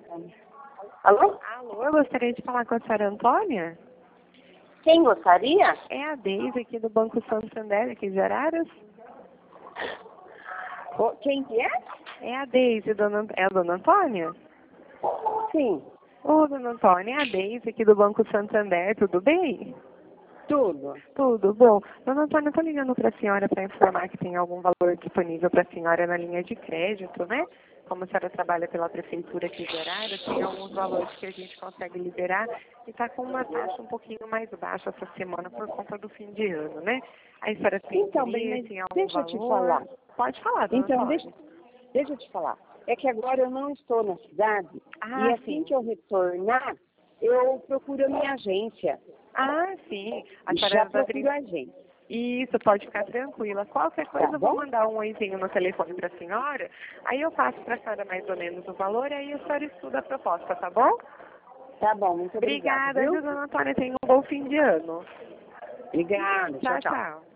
Alô? Alô, eu gostaria de falar com a senhora Antônia. Quem gostaria? É a Deise aqui do Banco Santander, aqui de Araras. Quem que é? É a Deise, é a dona Antônia? Sim, Ô, dona Antônia, é a Deise aqui do Banco Santander, tudo bem? tudo. Tudo bom. Dona Antônia, eu tô ligando para a senhora para informar que tem algum valor disponível para a senhora na linha de crédito, né? Como a senhora trabalha pela prefeitura aqui de Araras, tem alguns valores que a gente consegue liberar e está com uma taxa um pouquinho mais baixa essa semana por conta do fim de ano, né? A senhora tem Então, bem, interesse mas em algum deixa eu valor? te falar. Pode falar, dona Então, Antônia. deixa eu te falar. É que agora eu não estou na cidade e Ah, assim sim. que eu retornar, eu procuro a minha agência. Ah, sim. A Já senhora procuro a agência. Isso, pode ficar tranquila. Qualquer coisa, Tá eu vou bom? mandar um oizinho no telefone para a senhora, aí eu passo para a senhora mais ou menos o valor, e aí a senhora estuda a proposta, tá bom? Tá bom, muito obrigada, Obrigada, viu? viu, dona Antônia? Tenha um bom fim de ano. Obrigada, tchau, Tchau, tchau. tchau.